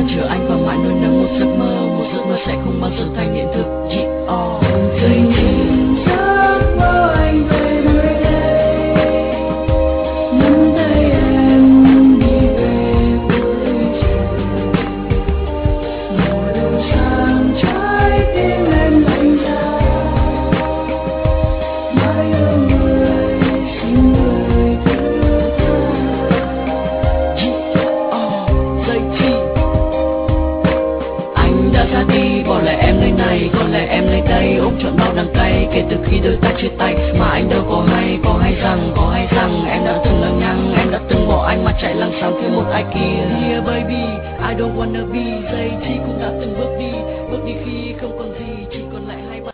chờ anh và mãi nuôi nấng một giấc mơ sẽ không bao giờ thành hiện thực. Dậy nhìn giấc mơ anh về nơi đây, nắm tay em đi về cuối trời. Mùa đông sang trái tim em lạnh giá, mãi yêu người xin người thứ tha. Dậy thì anh đã ra đi bỏ lại em nơi này, còn lại em nơi đây ôm trọn bao đắng cay. Kể từ khi đôi ta chia tay mà anh đâu có hay rằng em đã từng lằng nhằng, em đã từng bỏ anh mà chạy lằng xăng theo một ai kia. Dear baby, I don't wanna be. Dậy thì cũng đã từng bước đi khi không còn gì.